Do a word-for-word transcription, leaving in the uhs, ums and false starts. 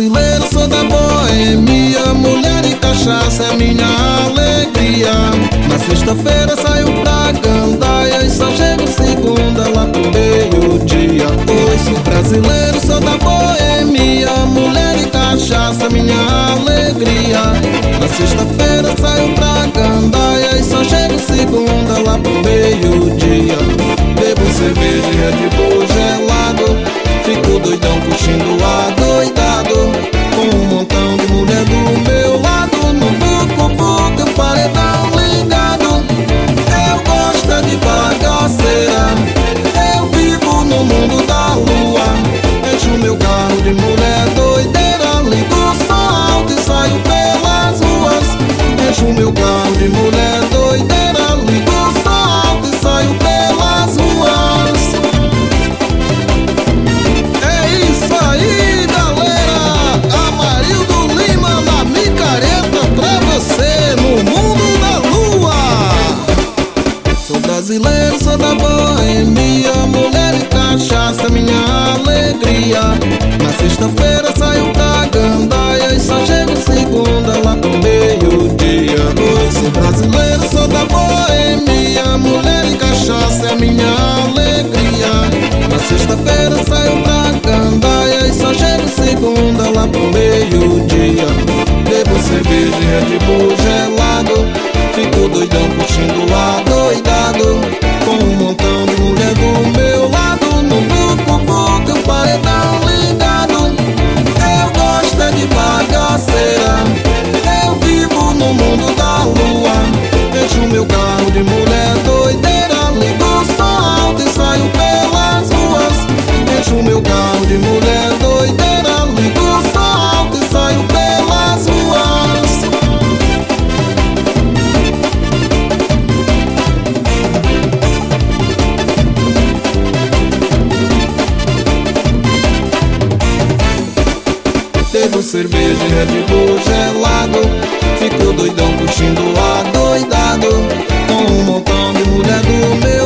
brasileiro, sou da boemia, mulher e cachaça é minha alegria. Na sexta-feira saio pra gandaia e só chego segunda lá pro meio-dia. Oi, sou brasileiro, sou da boemia, mulher e cachaça é minha alegria. Na sexta-feira saio pra gandaia e só chego segunda lá pro meio-dia. Bebo cerveja e Red Bull gelado, fico doidão curtindo adoidado, com um montão de mulher do meu lado, no vucu-vucu, paredão ligado. Eu gosto é de bagaceira, eu vivo no mundo da lua. Encho meu carro de mulher doideira, ligo o som alto e saio pelas ruas. Encho meu carro de mulher doideira, ligo o som alto e saio pelas ruas. Brasileiro, sou da boemia, mulher e cachaça, minha alegria. Na sexta-feira saio pra gandaia e só chego segunda lá pro meio-dia. Oi, sou brasileiro, sou da boemia, mulher e cachaça é minha alegria. Na sexta-feira saio pra gandaia e só chego segunda lá pro meio-dia. Bebo cerveja e Red Bull gelado, fico doidão curtindo adoidado, com um montão de mulher do meu lado, no vucu-vucu, paredão ligado. Eu gosto é de bagaceira, eu vivo no mundo da lua. Encho meu carro de mulher doideira, ligo o som alto e saio pelas ruas. Encho meu carro de mulher doideira, ligo o som alto e saio pelas ruas. Bebo cerveja e Red Bull gelado, fico doidão curtindo adoidado, com um montão de mulher do meu